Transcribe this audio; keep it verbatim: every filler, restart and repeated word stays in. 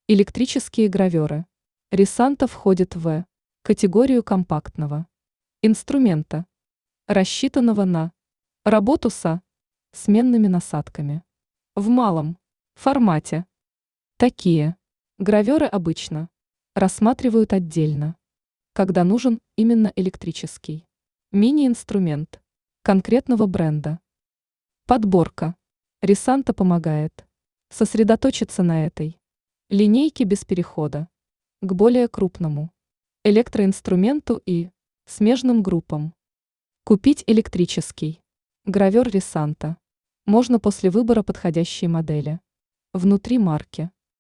Электрические граверы. Ресанта входит в категорию компактного инструмента, рассчитанного на работу со сменными насадками в малом формате. Такие граверы обычно рассматривают отдельно, когда нужен именно электрический мини-инструмент конкретного бренда. Подборка. Ресанта помогает сосредоточиться на этой линейке без перехода к более крупному электроинструменту и смежным группам. Купить электрический гравер Ресанта можно после выбора подходящей модели внутри марки.